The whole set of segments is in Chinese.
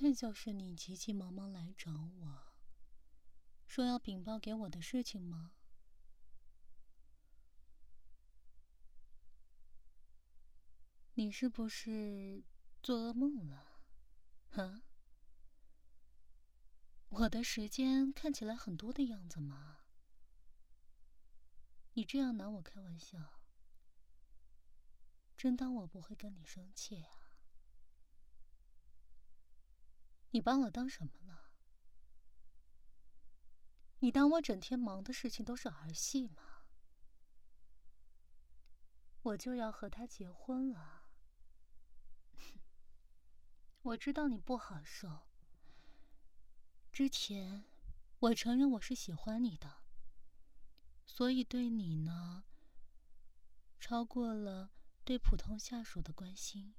天就是你急急忙忙来找我，说要禀报给我的事情吗？你是不是做噩梦了？啊？我的时间看起来很多的样子吗？你这样拿我开玩笑，真当我不会跟你生气啊？你把我当什么了？你当我整天忙的事情都是儿戏吗？我就要和他结婚了。我知道你不好受。之前，我承认我是喜欢你的，所以对你呢，超过了对普通下属的关心。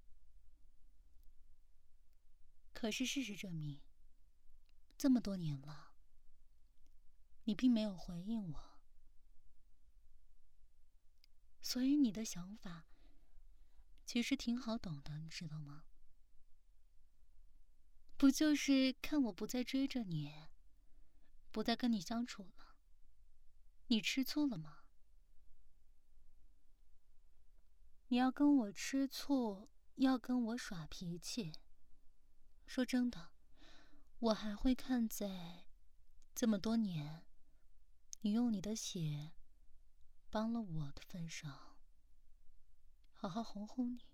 可是事实证明，这么多年了，你并没有回应我，所以你的想法其实挺好懂的，你知道吗？不就是看我不再追着你，不再跟你相处了，你吃醋了吗？你要跟我吃醋，要跟我耍脾气。说真的，我还会看在这么多年你用你的血帮了我的份上，好好哄哄你。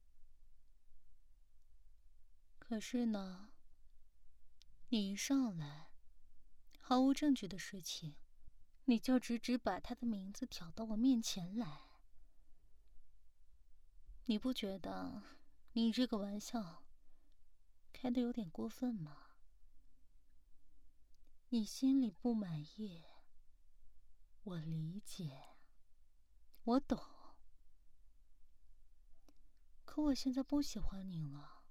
可是呢，你一上来，毫无证据的事情，你就直把他的名字挑到我面前来。你不觉得你这个玩笑开得有点过分吗？你心里不满意，我理解，我懂。可我现在不喜欢你了，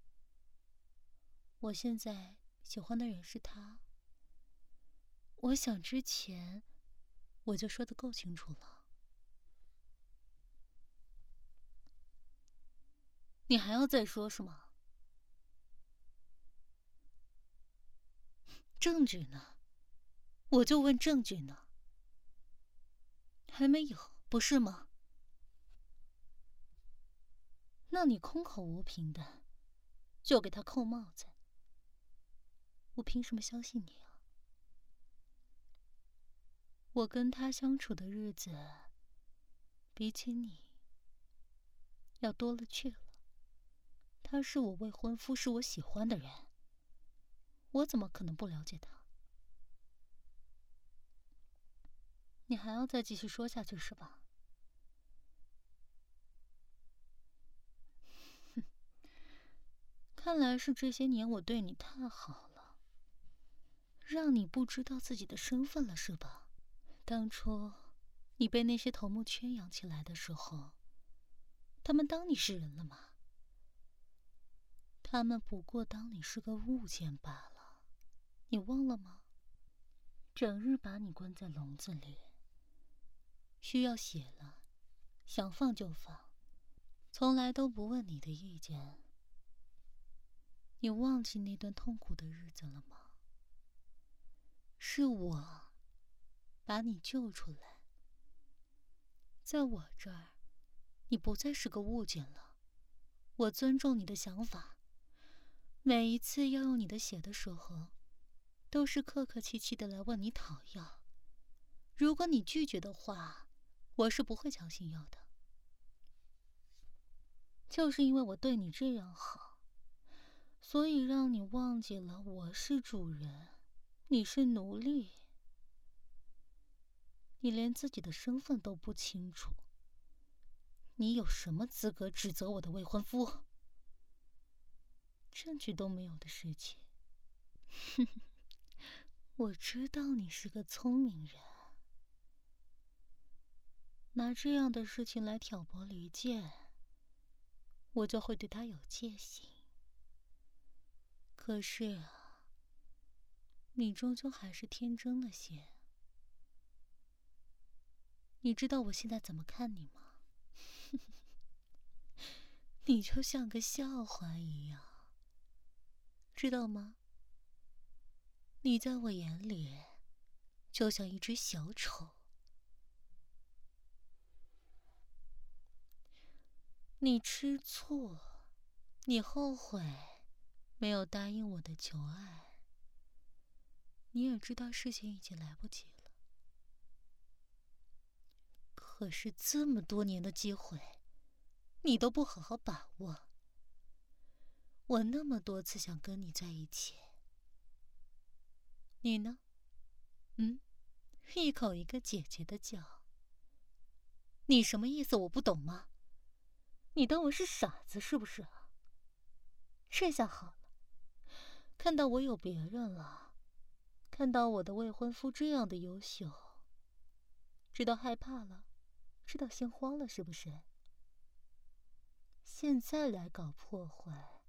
我现在喜欢的人是他。我想之前我就说得够清楚了。你还要再说是吗？证据呢？我就问证据呢？还没有，不是吗？那你空口无凭的就给他扣帽子，我凭什么相信你啊？我跟他相处的日子比起你要多了去了。他是我未婚夫，是我喜欢的人，我怎么可能不了解他？你还要再继续说下去是吧？看来是这些年我对你太好了，让你不知道自己的身份了是吧？当初你被那些头目圈养起来的时候，他们当你是人了吗？他们不过当你是个物件罢了，你忘了吗？整日把你关在笼子里，需要血了，想放就放，从来都不问你的意见。你忘记那段痛苦的日子了吗？是我把你救出来，在我这儿，你不再是个物件了。我尊重你的想法，每一次要用你的血的时候，都是客客气气的来问你讨要。如果你拒绝的话，我是不会强行要的。就是因为我对你这样好，所以让你忘记了我是主人，你是奴隶。你连自己的身份都不清楚，你有什么资格指责我的未婚夫？证据都没有的事情。我知道你是个聪明人，拿这样的事情来挑拨离间，我就会对他有戒心。可是啊，你终究还是天真了些。你知道我现在怎么看你吗？你就像个笑话一样， 知道吗？你在我眼里就像一只小丑。你吃醋，你后悔没有答应我的求爱，你也知道事情已经来不及了。可是这么多年的机会，你都不好好把握。我那么多次想跟你在一起，你呢？一口一个姐姐的叫，你什么意思？我不懂吗？你当我是傻子是不是啊？这下好了，看到我有别人了，看到我的未婚夫这样的优秀，知道害怕了，知道心慌了是不是？现在来搞破坏，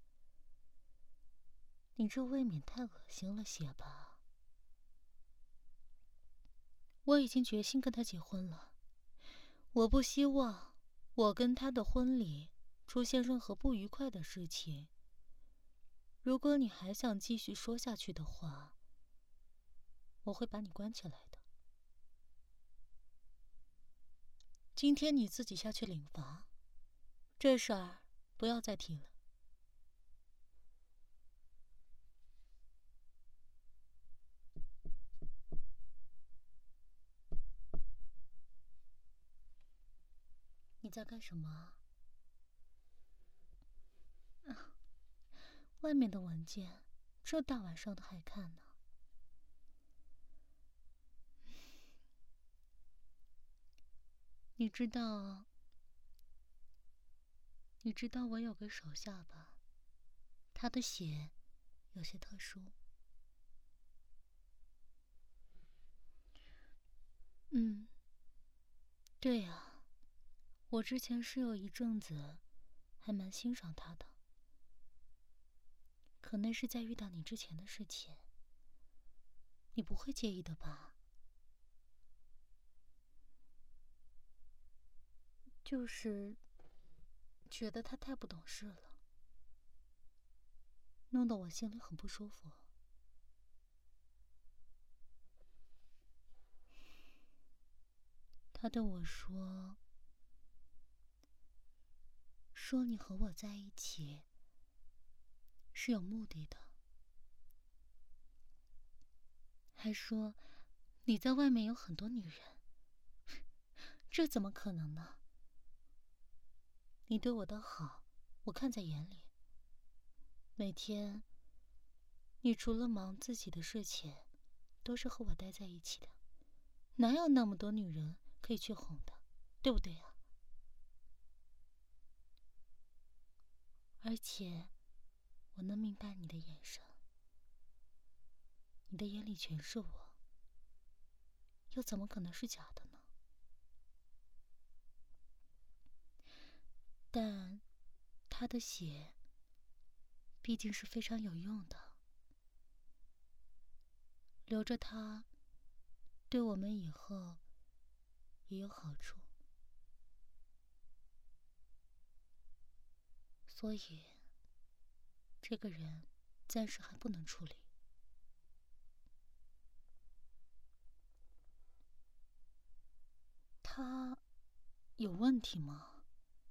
你这未免太恶心了些吧？我已经决心跟他结婚了，我不希望我跟他的婚礼出现任何不愉快的事情。如果你还想继续说下去的话，我会把你关起来的。今天你自己下去领罚，这事儿不要再提了。你在干什么？外面的文件，这大晚上的还看呢？你知道我有个手下吧？他的血有些特殊。对呀，我之前是有一阵子还蛮欣赏他的，可那是在遇到你之前的事情，你不会介意的吧？就是觉得他太不懂事了，弄得我心里很不舒服。他对我说你和我在一起是有目的的，还说你在外面有很多女人，这怎么可能呢？你对我的好，我看在眼里。每天，你除了忙自己的事情，都是和我待在一起的，哪有那么多女人可以去哄的，对不对啊？而且，我能明白你的眼神，你的眼里全是我，又怎么可能是假的呢？但，他的血毕竟是非常有用的，留着它，对我们以后也有好处。所以，这个人暂时还不能处理。他有问题吗？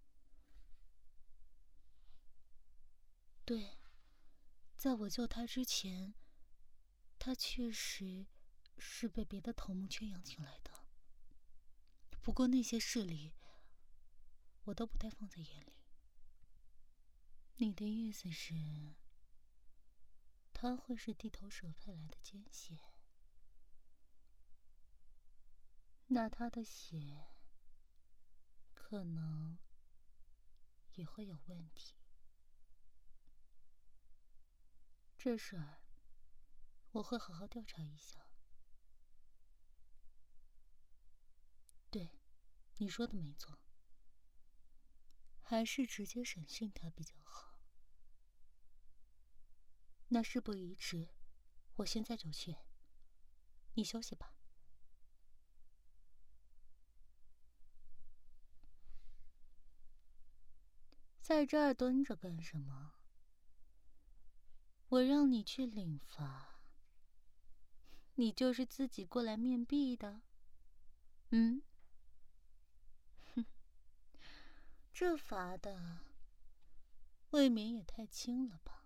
对，在我救他之前，他确实是被别的头目圈养起来的。不过那些事理，我都不太放在眼里。你的意思是，他会是地头蛇派来的奸细？那他的血可能也会有问题。这事儿我会好好调查一下。对，你说的没错，还是直接审讯他比较好。那事不宜迟，我现在就去。你休息吧。在这儿蹲着干什么？ 我让你去领罚，你就是自己过来面壁的？嗯？哼，这罚的未免也太轻了吧？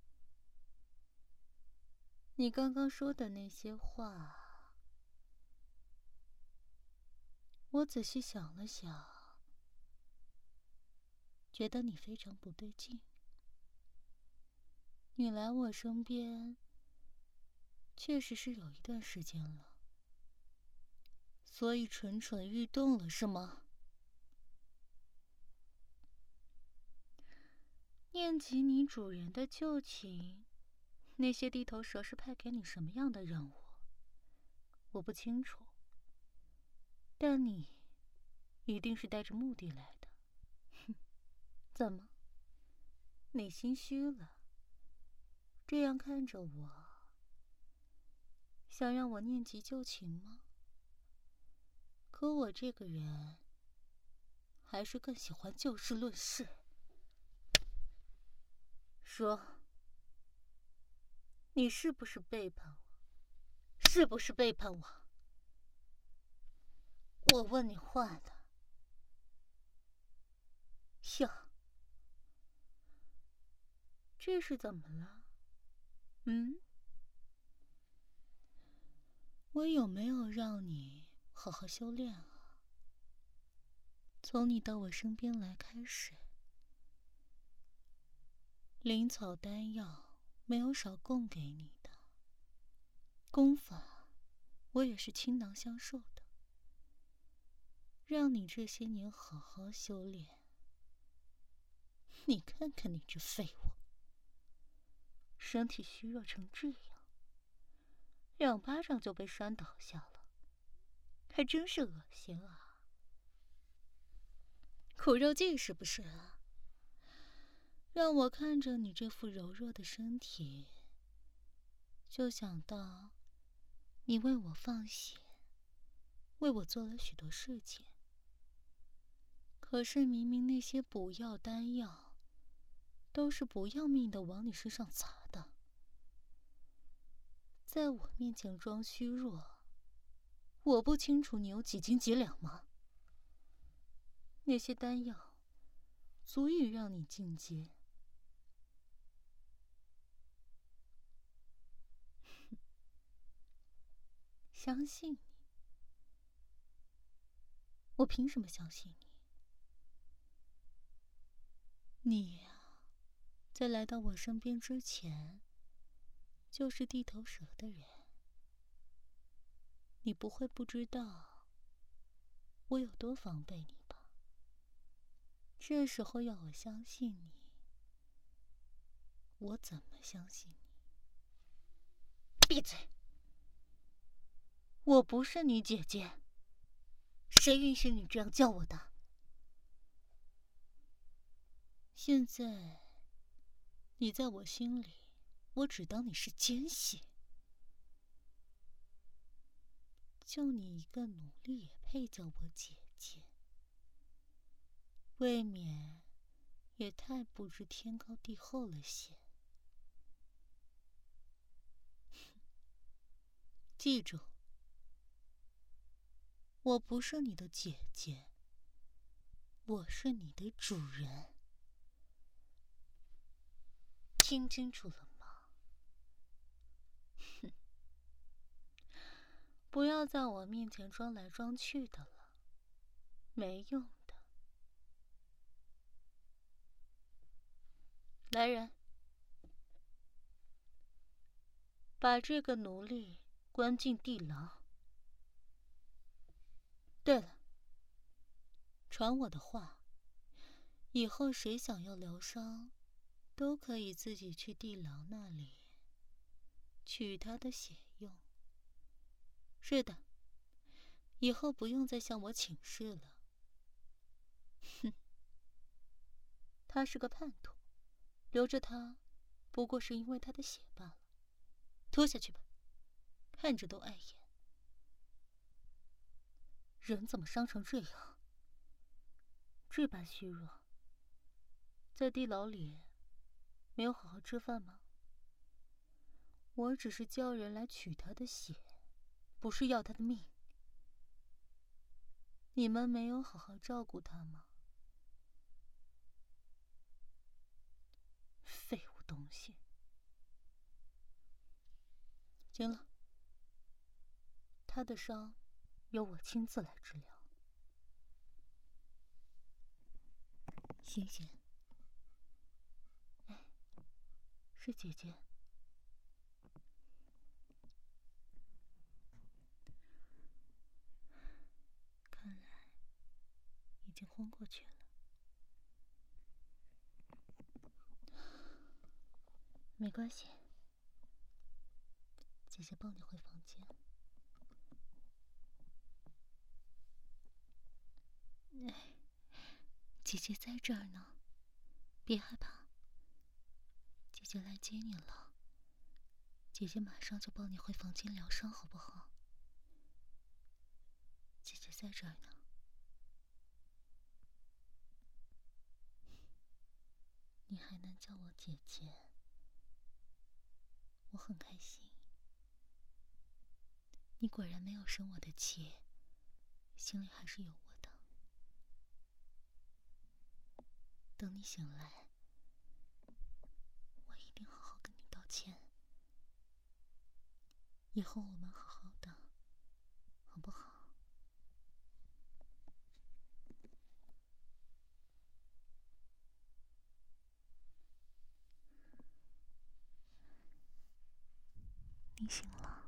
你刚刚说的那些话，我仔细想了想，觉得你非常不对劲。你来我身边确实是有一段时间了，所以蠢蠢欲动了，是吗？念及你主人的旧情，那些地头蛇是派给你什么样的任务，我不清楚。但你一定是带着目的来的。哼，怎么？你心虚了？这样看着我，想让我念及旧情吗？可我这个人还是更喜欢就事论事。说，你是不是背叛我？是不是背叛我？我问你话呢。哟，这是怎么了？嗯？我有没有让你好好修炼啊？从你到我身边来开始，灵草丹药没有少供给你的，功法我也是倾囊相授的，让你这些年好好修炼。你看看你这废物，身体虚弱成这样，2巴掌就被扇倒下了，还真是恶心啊！苦肉计是不是啊？让我看着你这副柔弱的身体，就想到你为我放血，为我做了许多事情。可是明明那些补药丹药都是不要命的往你身上砸的，在我面前装虚弱，我不清楚你有几斤几两吗？那些丹药足以让你进阶。相信你？我凭什么相信你？你呀，在来到我身边之前，就是地头蛇的人。你不会不知道我有多防备你吧？这时候要我相信你，我怎么相信你？闭嘴！我不是你姐姐，谁允许你这样叫我的？现在，你在我心里，我只当你是奸细。就你一个奴隶也配叫我姐姐？未免也太不知天高地厚了些。记住，我不是你的姐姐，我是你的主人。听清楚了吗？哼，不要在我面前装来装去的了，没用的。来人，把这个奴隶关进地牢。对了，传我的话，以后谁想要疗伤，都可以自己去地牢那里取他的血用。是的，以后不用再向我请示了。哼，他是个叛徒，留着他，不过是因为他的血罢了。拖下去吧，看着都碍眼。人怎么伤成这样？这般虚弱，在地牢里没有好好吃饭吗？ 我只是叫人来取他的血，不是要他的命。你们没有好好照顾他吗？废物东西！行了，他的伤由我亲自来治疗。醒醒！哎，是姐姐。看来已经昏过去了。没关系，姐姐抱你回房间。哎，姐姐在这儿呢，别害怕。姐姐来接你了，姐姐马上就抱你回房间疗伤，好不好？姐姐在这儿呢。你还能叫我姐姐，我很开心。你果然没有生我的气，心里还是有我的。等你醒来，我一定好好跟你道歉。以后我们好好的，好不好？你醒了，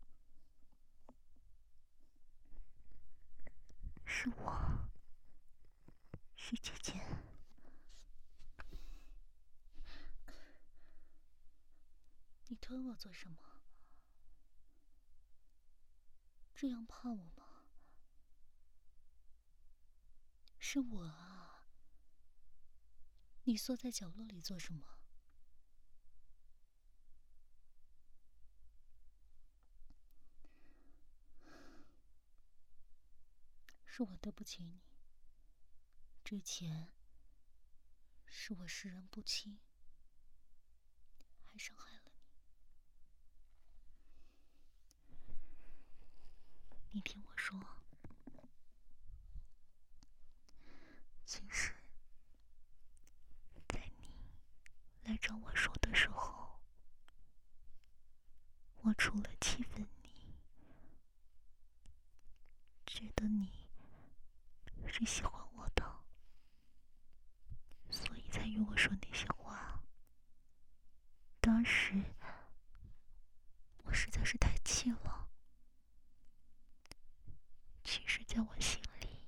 是我，是姐姐。你推我做什么？这样怕我吗？是我啊！你缩在角落里做什么？是我对不起你。之前是我识人不清，还伤害了你。你听我说，其实，在你来找我说的时候，我除了气愤你，觉得你是喜欢我的，所以才与我说那些话。当时我实在是太气了。其实在我心里，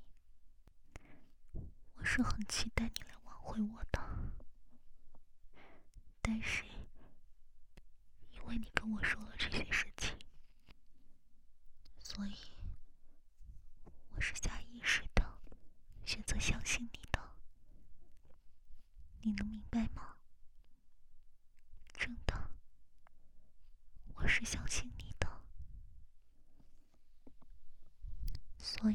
我是很期待你来挽回我的，但是因为你跟我说了这些事情，所以我是下意识的选择相信你的。你能明白吗？真的，我是相信你的。所以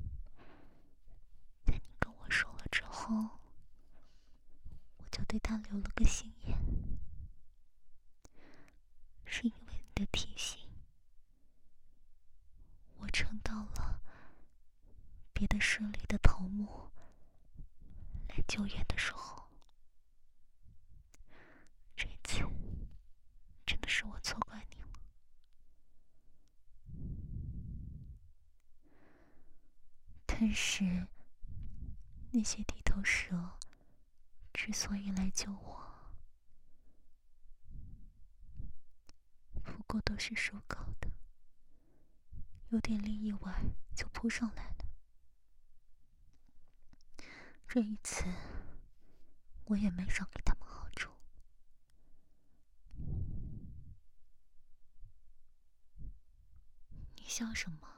在你跟我说了之后，我就对他留了个心眼。是因为你的提醒，我撑到了别的势力的头目来救援的时候。这次真的是我错怪你了。但是那些地头蛇之所以来救我，不过都是说搞的，有点利益外就扑上来了。这一次我也没少给他们好处。你笑什么？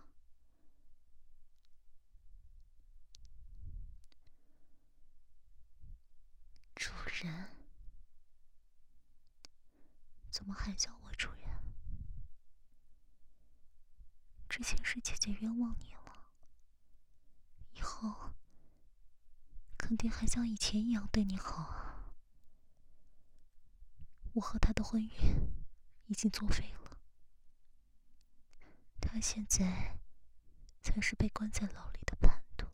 主人？怎么还叫我主人？之前是姐姐冤枉你了，以后肯定还像以前一样对你好啊。我和他的婚约已经作废了。他现在才是被关在牢里的叛徒。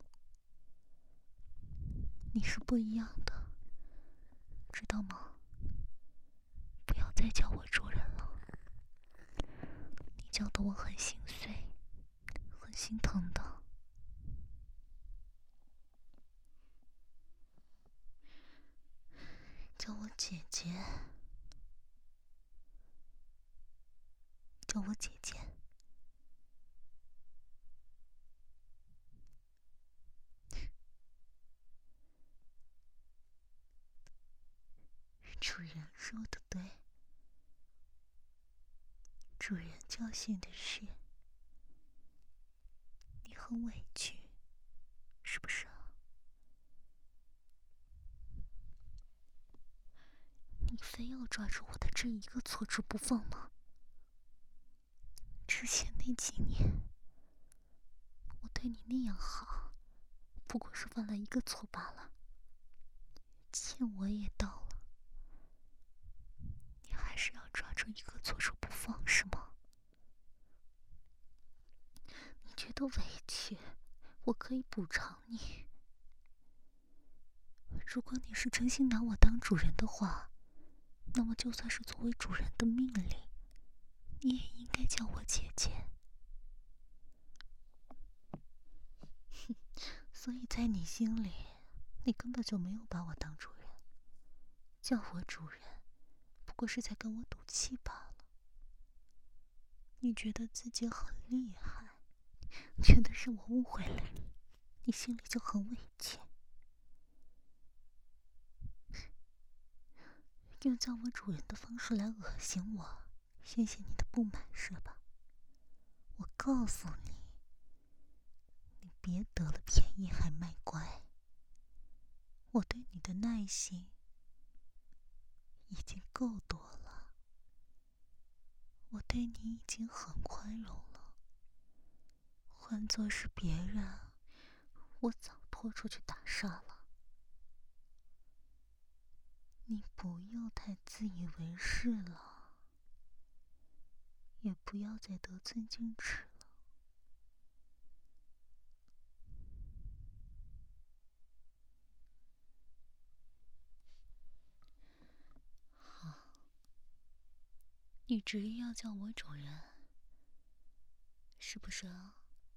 你是不一样的，知道吗？不要再叫我主人了，你叫得我很心碎，很心疼的。叫我姐姐，叫我姐姐。主人说的对，主人教训的是，你很委屈，是不是啊？你非要抓住我的这一个错处不放吗？之前那几年，我对你那样好，不过是犯了一个错罢了，欠我也到了，你还是要抓住一个错处不放是吗？你觉得委屈，我可以补偿你。如果你是真心拿我当主人的话，那么就算是作为主人的命令，你也应该叫我姐姐。所以在你心里，你根本就没有把我当主人，叫我主人，不过是在跟我赌气罢了。你觉得自己很厉害，觉得是我误会了你，你心里就很委屈。用叫我主人的方式来恶心我，宣泄你的不满是吧？我告诉你，你别得了便宜还卖乖。我对你的耐心已经够多了，我对你已经很宽容了。换作是别人，我早拖出去打杀了。你不要太自以为是了，也不要再得寸进尺了。好，你执意要叫我主人，是不是啊？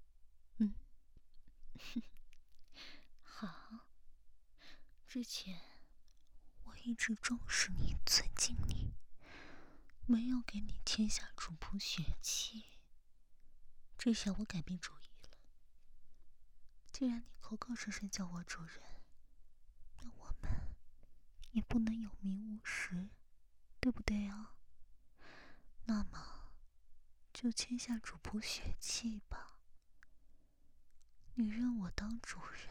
好，之前我一直重视你，尊敬你，没有给你签下主仆血契。这下我改变主意了，既然你口口声声叫我主人，那我们也不能有名无实，对不对啊？那么就签下主仆血契吧。你认我当主人，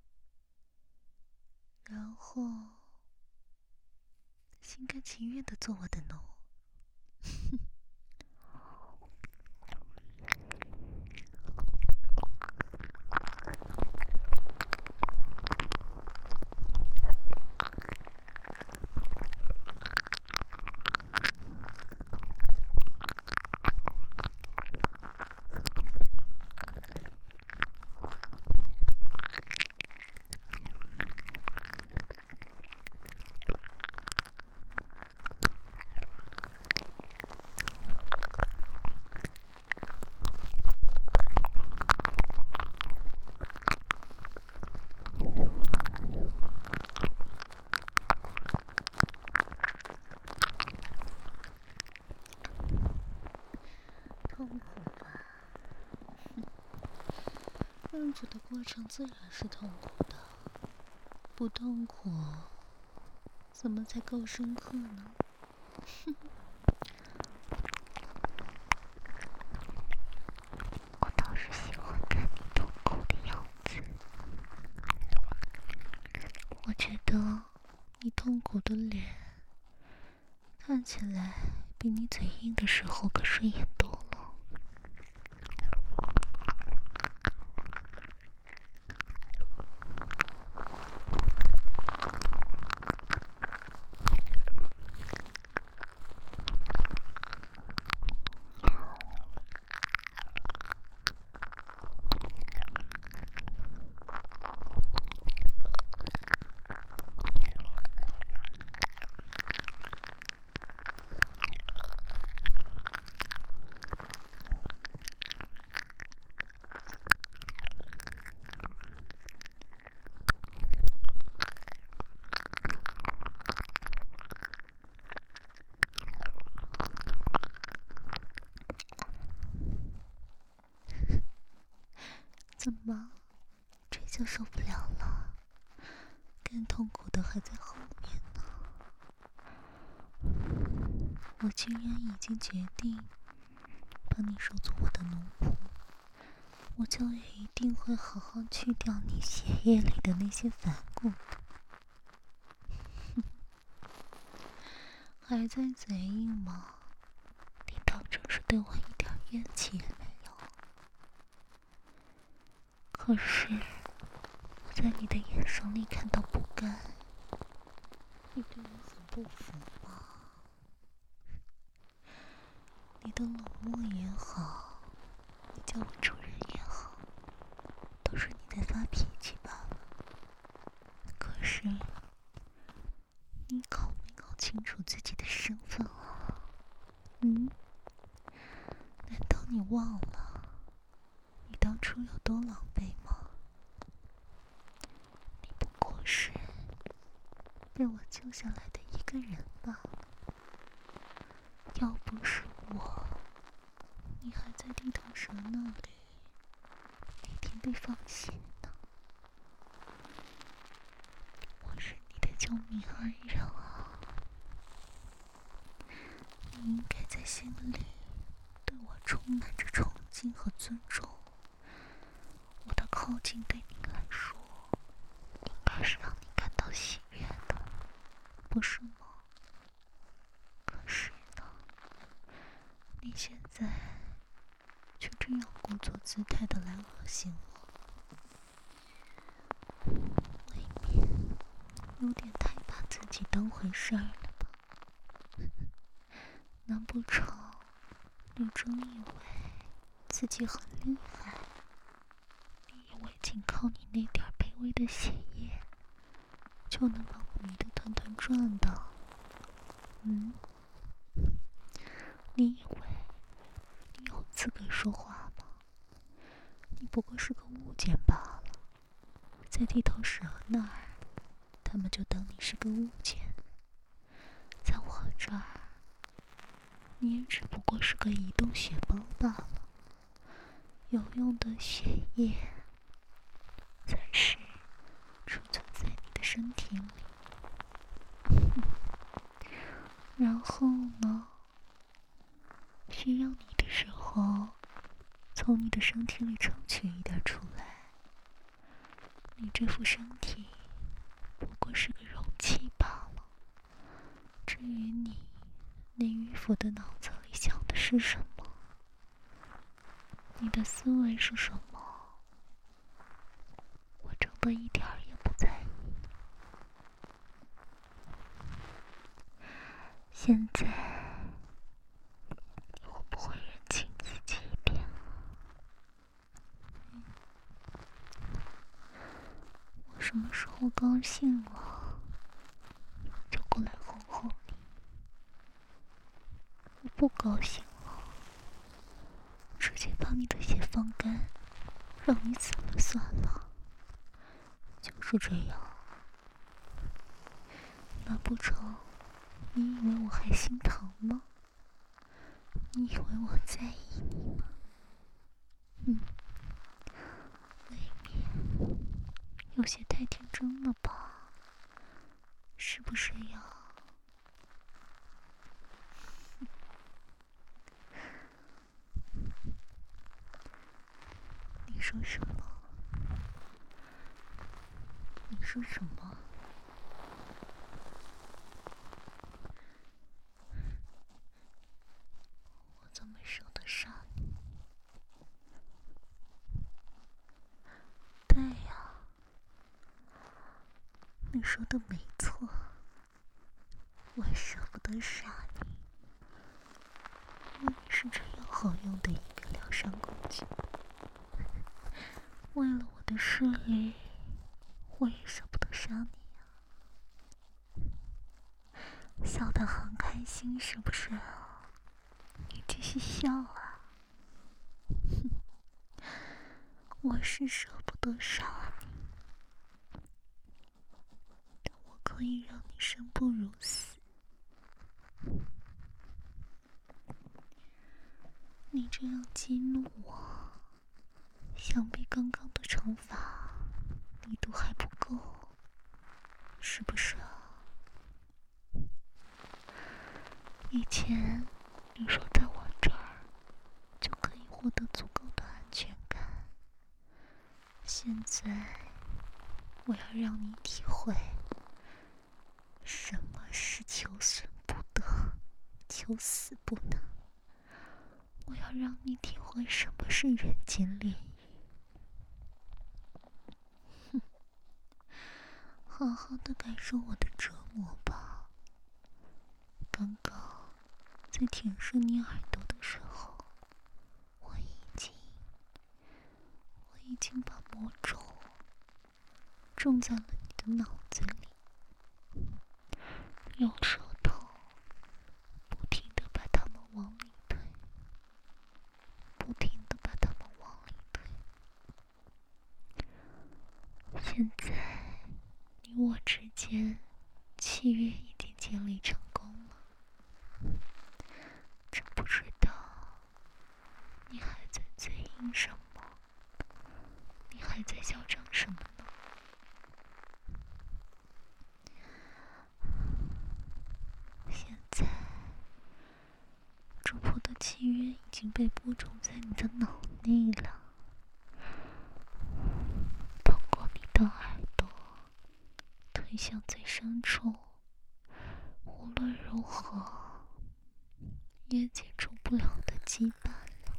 然后心甘情愿地做我的奴。痛苦吧？让主的过程自然是痛苦的，不痛苦怎么才够深刻呢？我倒是喜欢看你痛苦的样子。我觉得你痛苦的脸看起来比你嘴硬的时候可顺眼多了。 怎么，这就受不了了？更痛苦的还在后面呢。我居然已经决定把你收做我的奴仆，我就一定会好好去掉你血液里的那些反骨的。还在嘴硬吗？你当真是对我一点怨气也没有？可是我在你的眼神里看到不甘，你对我很不服吗？你的冷漠也好，你叫我主人也好，都是你在发脾气罢了。可是你搞没搞清楚自己的身份啊？难道你忘了你当初有多狼狈吗？你不过是被我救下来的一个人罢了。要不是我，你还在地头蛇那里，每天被放血呢。我是你的救命恩人啊！你应该在心里对我充满着崇敬和尊重。我的靠近对你来说，应该是让你感到喜悦的，不是吗？可是呢，你现在却这样故作姿态的来恶心我，未免有点太把自己当回事儿了吧？难不成你真以为自己很厉害？你以为仅靠你那点卑微的血液就能把我迷得团团转的？你以为你有资格说话吗？你不过是个物件罢了，在地头蛇那儿，他们就当你是个物件；在我这儿，你也只不过是个移动血包罢了。有用的血液暂时储存在你的身体里，然后呢，需要你的时候，从你的身体里抽取一点出来。你这副身体不过是个容器罢了。至于你那迂腐的脑子里想的是什么，你的思维是什么，我真的一点儿也不在意。现在你会不会认清自己一遍了？我什么时候高兴了，就过来哄哄你；我不高兴了，直接把你的血放干，让你死了算了。就是这样。难不成你以为我还心疼吗？你以为我在意你吗？未免有些太天真了吧？是不是呀？你说什么？你说什么？我怎么舍得杀你？对呀，你说的没错，我舍不得杀你，因为你是这样好用的一个疗伤工具。为了我的势力，我也舍不得杀你呀。笑得很开心是不是？你继续笑啊。我是舍不得杀你，但我可以让你生不如死。你这样激怒我， 想必刚刚的惩罚力度还不够，是不是啊？以前你说在我这儿就可以获得足够的安全感，现在我要让你体会什么是求生不得，求死不能。我要让你体会什么是人间炼狱。好好的感受我的折磨吧。刚刚在舔舐你耳朵的时候，我已经把魔咒种在了你的脑子里，用舌头不停地把它们往里推，不停地把它们往里推。现在你我之间契约已经建立成功了，真不知道你还在嘴硬什么，你还在嚣张什么呢？现在主仆的契约已经被播种在你的脑内了，通过你的耳朵推向最深处，无论如何也解除不了的羁绊了。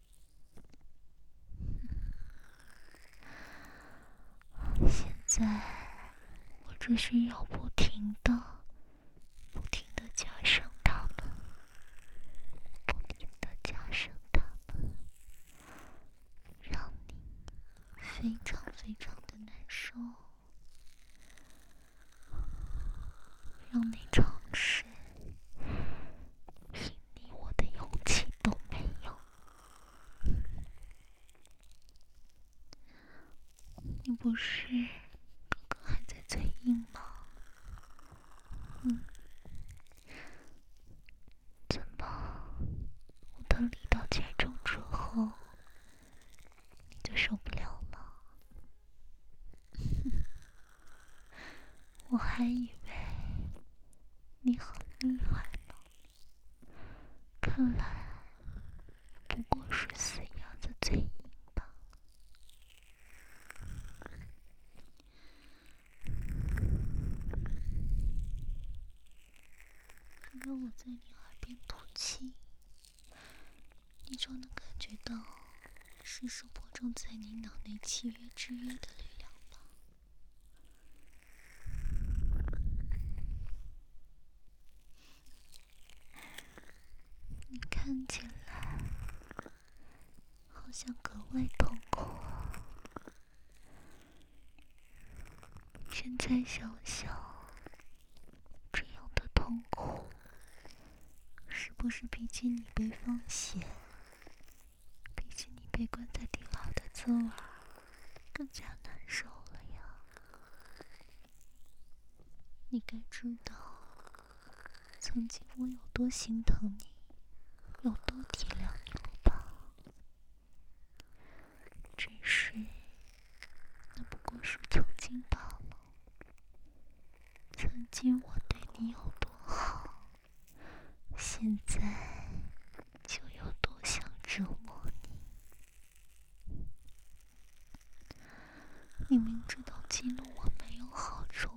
现在我只需要不停地加深它们，不停地加深它们，让你非常非常的难受，让你尝试凭你我的勇气都没有。你不是刚刚还在嘴硬吗？怎么我的力道加重之后你就受不了了？我还以为你很厉害呢，看来不过是死鸭子嘴硬吧。只要我在你耳边吐气，你就能感觉到是手播种在你脑内契约之约的力量吧。你看起来好像格外痛苦啊。现在想想，这样的痛苦是不是比起你被放血，比起你被关在地牢的滋味更加难受了呀？你该知道，曾经我有多心疼你，有多体谅你了吧？只是，那不过是曾经罢了。曾经我对你有多好，现在就有多想折磨你。你明知道激怒我没有好处，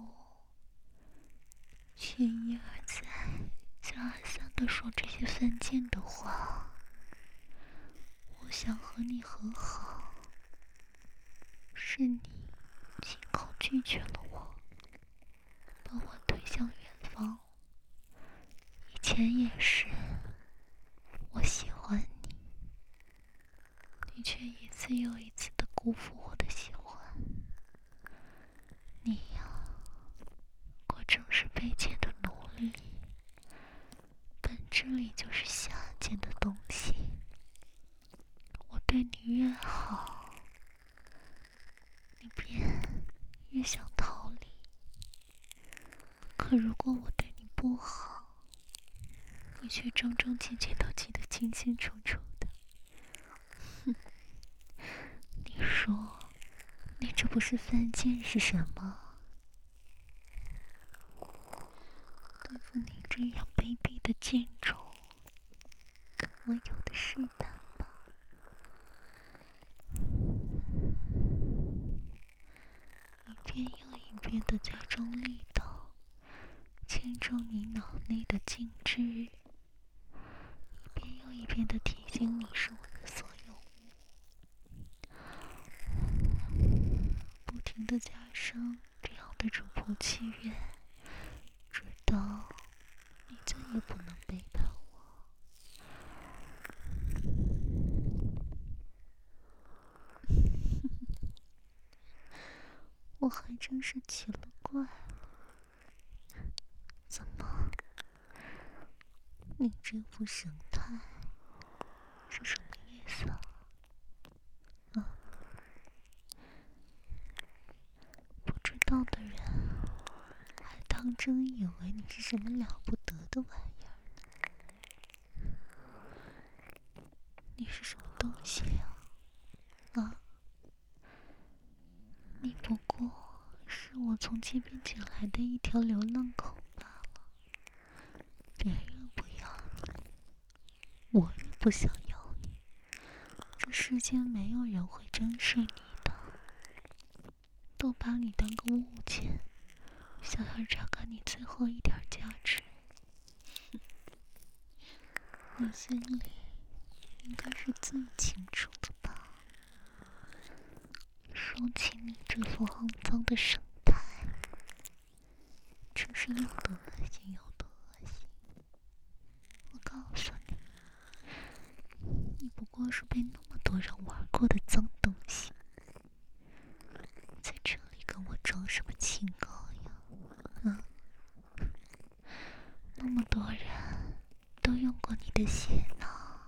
却一而再再而三地说这些犯贱的话。我想和你和好，是你亲口拒绝了我，把我推向远方。以前也是，我喜欢你，你却一次又一次地辜负我的喜欢。你呀，果真是卑贱的奴隶，本质里就是下贱的东西。我对你越好，你便越想逃离。可如果我对你不好，你却桩桩件件都记得清清楚楚的。哼，你说，你这不是犯贱是什么？对付你这样卑鄙的贱种，我有的是胆吧？一遍又一遍地加重力道，牵中你脑内的静止，一遍又一遍地提醒你是我的所有物，不停地加深这样的主仆契约，直到你再也不能背叛我。我还真是奇了怪了，怎么，你这副神态是什么意思啊？不知道的人还当真以为你是什么了不得的玩意儿呢。你是什么东西啊？你不过是我从街边捡来的一条流浪狗罢了。别人不要你，我也不想要你。这世间没有人会珍视你的，都把你当个物件，想要榨干你最后一点价值。你心里应该是最清楚的吧？说起你这副肮脏的神态，真是有多恶心有多恶心。我告诉你，你不过是被那么多人玩过的脏东西，在这里跟我装什么清高呀？那么多人都用过你的血呢。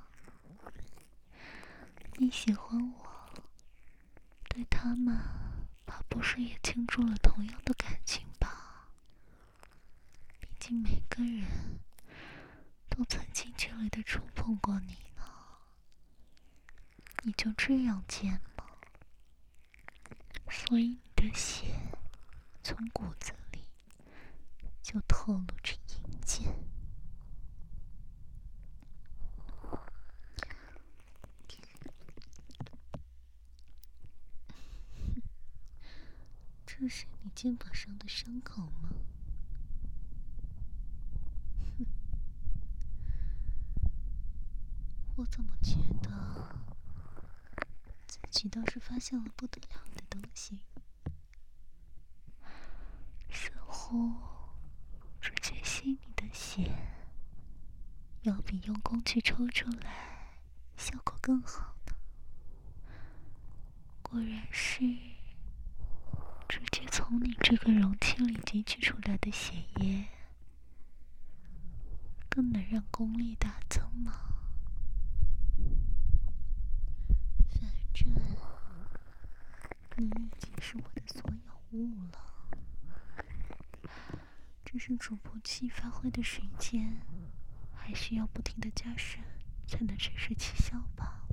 你喜欢我，对他们怕不是也倾注了同样的感情吧？毕竟每个人都曾近距离的触碰过你呢。你就这样贱吗？所以你的血从骨子里就透露着阴间。这是你肩膀上的伤口吗？我怎么觉得自己倒是发现了不得了的东西？似乎直接吸你的血，要比用工具抽出来效果更好呢。果然是直接从你这个容器里汲取出来的血液，更能让功力大增嘛。反正你已经是我的所有物了，只是主仆器发挥的时间还需要不停的加深，才能产生奇效罢了。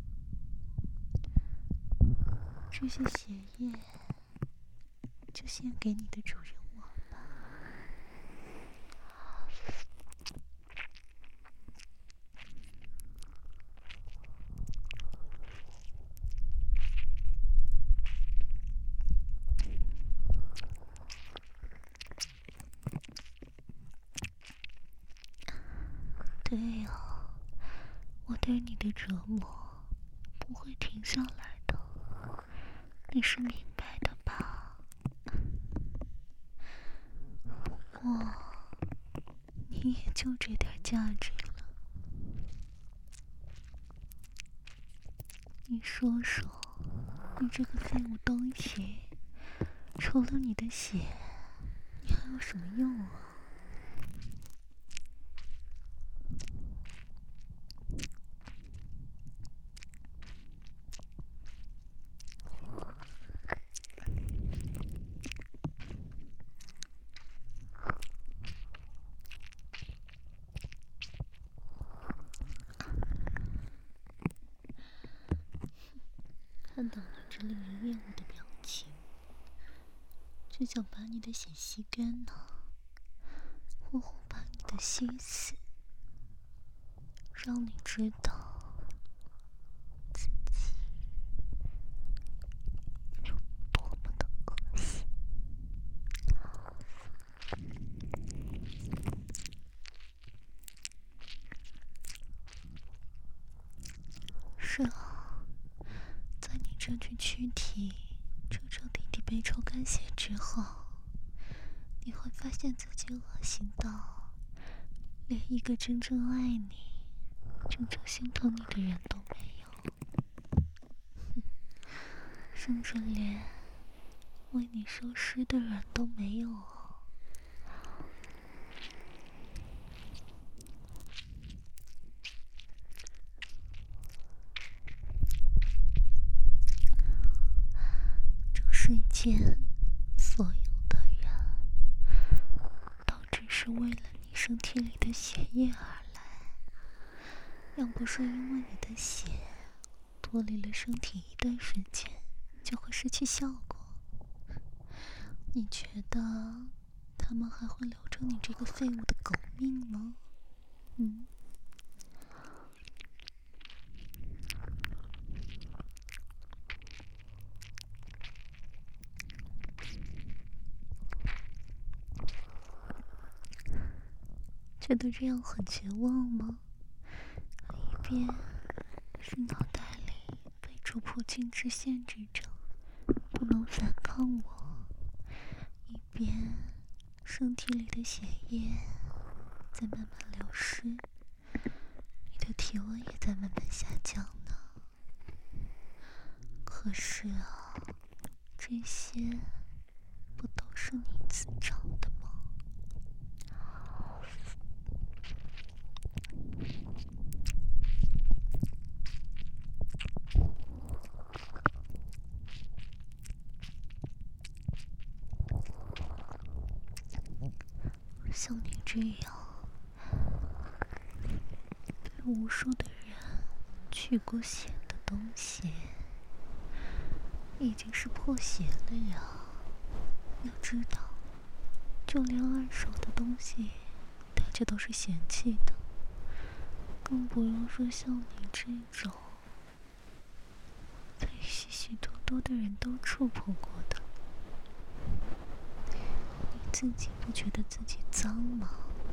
这些血液就献给你的主人我吧。对哦，我对你的折磨不会停下来的，你是明白的吧？不过你也就这点价值了。你说说，你这个废物东西，除了你的血，你还有什么用啊？ 看到你这令人厌恶的表情，就想把你的血吸干呢，呼呼把你的心思，让你知道自己有多么的恶心。是啊，在你这具躯体彻彻底底被抽干血之后，你会发现自己恶心到连一个真正爱你、真正心疼你的人都没有，甚至连为你收尸的人都没有哦。这世间所有的人，都只是为了你身体里的血液而来。要不是因为你的血脱离了身体一段时间，就会失去效果，你觉得他们还会留着你这个废物的狗命吗？觉得这样很绝望吗？一边是脑袋里被主仆禁制限制着，不能反抗我，一边身体里的血液在慢慢流失，你的体温也在慢慢下降呢。可是啊，这些不都是你自找的吗？像你这样被无数的人取过血的东西，已经是破血了呀。要知道，就连二手的东西，大家都是嫌弃的，更不用说像你这种被许许多多的人都触碰过的。你自己不觉得自己脏吗？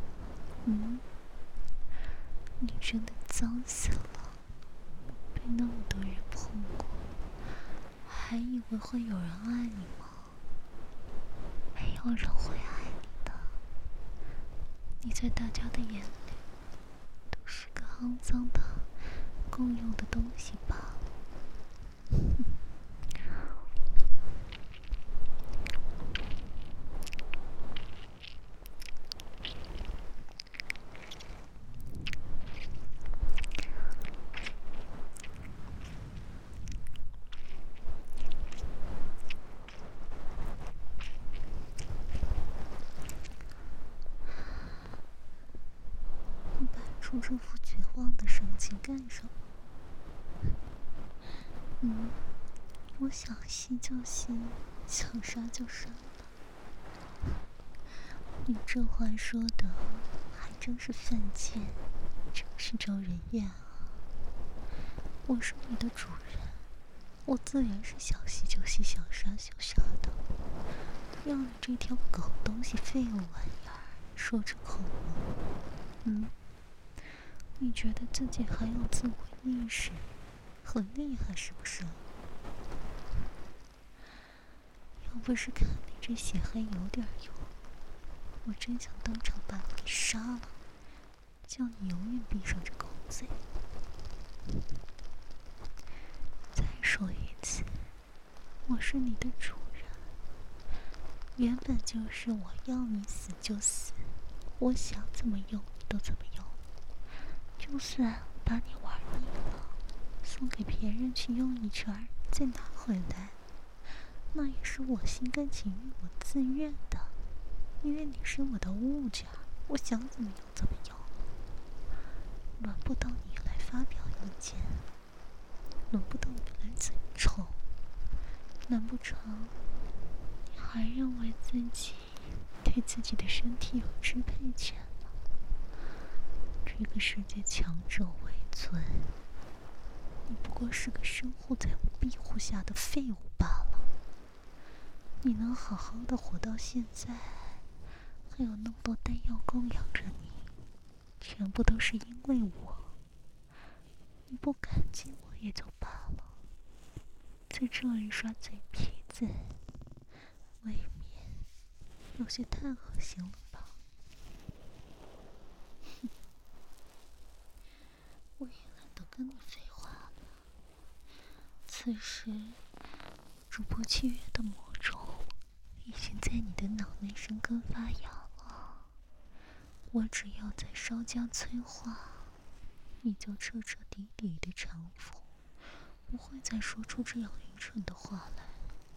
你真的脏死了，被那么多人碰过，还以为会有人爱你吗？没有人会爱你的，你在大家的眼里都是个肮脏的共用的东西罢了。摆出这副绝望的神情干什么？我想吸就吸，想杀就杀了。你这话说的还真是犯贱，真是招人厌啊！我是你的主人，我自然是想吸就吸，想杀就杀的。要你这条狗东西废物玩意儿说出口吗？你觉得自己还有自我意识，很厉害是不是？要不是看你这血还有点用，我真想当场把你给杀了，叫你永远闭上这口嘴。再说一次，我是你的主人，原本就是我要你死就死，我想怎么用都怎么用。就算把你玩腻了，送给别人去用一圈，再拿回来，那也是我心甘情愿、我自愿的，因为你是我的物件，我想怎么用怎么用。轮不到你来发表意见，轮不到你来尊重。 难不成你还认为自己对自己的身体有支配权吗？这个世界强者为尊，你不过是个生活在我庇护下的废物罢了。你能好好的活到现在，还有那么多丹药供养着你，全部都是因为我。你不感激我也就罢了，在这里耍嘴皮子，未免有些太恶心了吧？哼，我也懒得跟你废话了。此时，主仆契约的魔种已经在你的脑内生根发芽了。我只要再稍加催化，你就彻彻底底的臣服，不会再说出这样愚蠢的话来。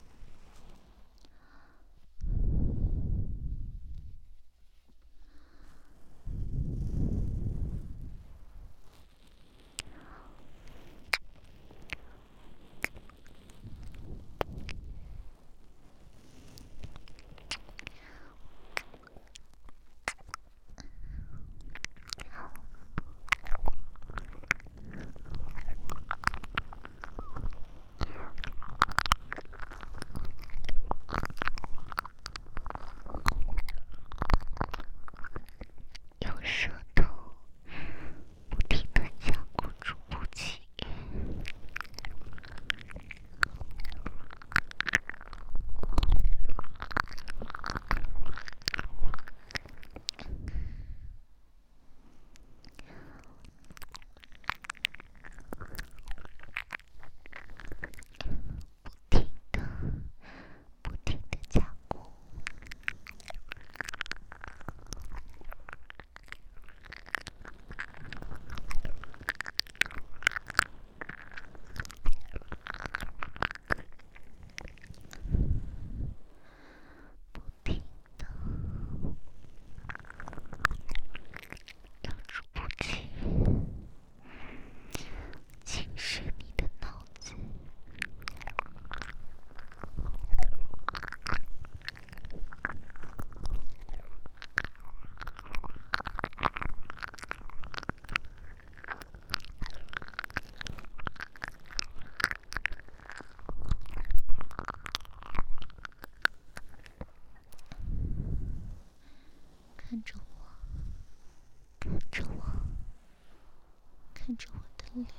看着我，看着我，看着我的脸，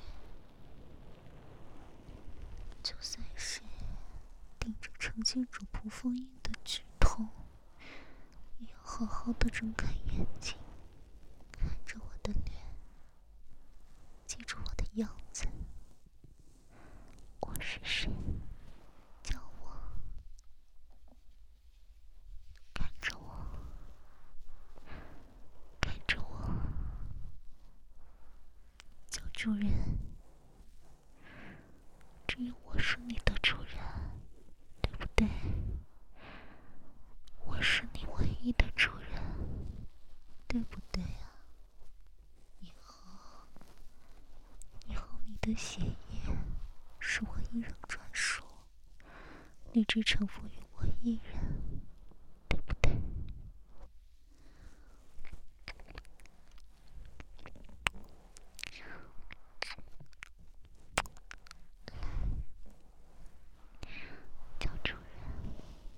就算是顶着呈现主仆封印的剧痛，也要好好的睁开眼睛，看着我的脸，记住我的样子。我是谁？叫我。看着我，看着我，叫主人。只有我是你的主人，对不对？我是你唯一的主人，对不对啊？以后你的血液是我一人专属，你只臣服于我一人，对不对？叫主人，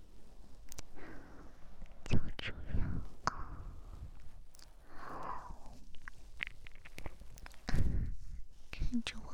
叫主人啊！看着我